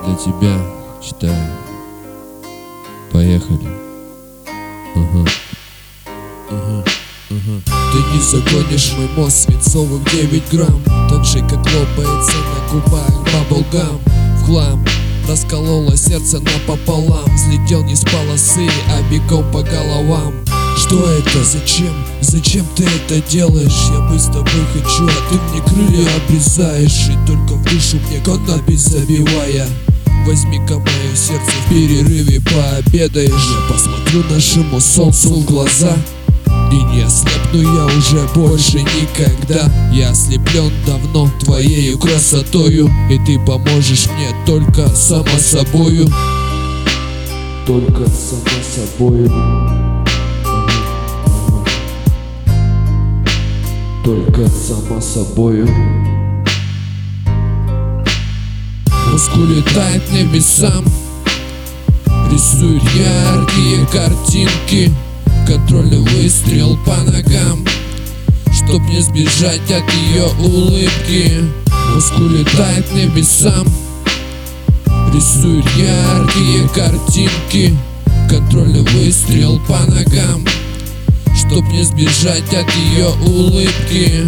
для тебя читаю. Поехали. Ты не загонишь мой мозг свинцовых 9 грамм. Так же, как лопается на губах баблгам. В хлам раскололо сердце напополам. Взлетел не с полосы, а бегом по головам. Что это? Зачем? Зачем ты это делаешь? Я бы с тобой хочу, а ты мне крылья обрезаешь. И только в душу мне конопись забивая. Возьми-ка мое сердце в перерыве, пообедаешь. Я посмотрю нашему солнцу в глаза и не ослепну я уже больше никогда. Я ослеплен давно твоею красотою, и ты поможешь мне только само собою. Только само собою. Только само собою. Мозг улетает к небесам, рисует яркие картинки. Контрольный выстрел по ногам, чтоб не сбежать от ее улыбки. Мозг улетает к небесам, рисует яркие картинки. Контрольный выстрел по ногам, чтоб не сбежать от ее улыбки.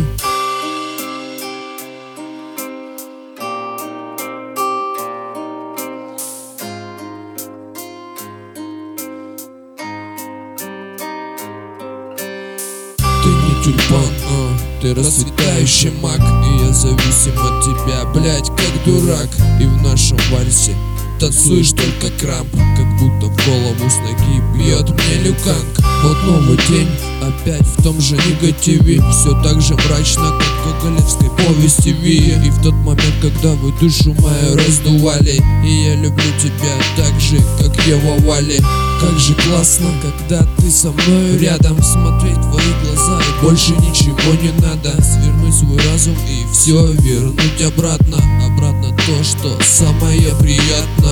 Ты не тюльпан, ты расцветающий мак. И я зависим от тебя, блять, как дурак. И в нашем вальсе танцуешь только крамп, как будто в голову с ноги бьет мне люканг. Вот новый день, опять в том же негативе. Все так же мрачно, как в гоголевской повести Ви. И в тот момент, когда вы душу мою раздували, и я люблю тебя так же, как Ева Вали. Как же классно, когда ты со мной рядом. Смотреть в твои глаза и больше ничего не надо. Свернуть свой разум и все вернуть обратно. Обратно то, что самое приятно.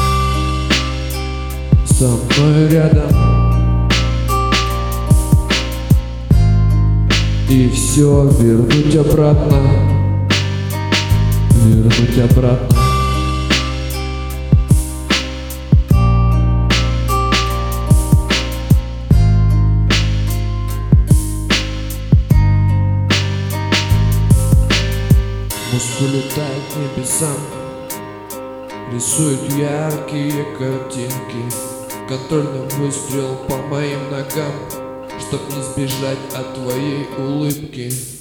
Со мной рядом и все вернуть обратно. Вернуть обратно. Мозг улетает к небесам, рисует яркие картинки. Контрольный выстрел по моим ногам, чтоб не сбежать от твоей улыбки.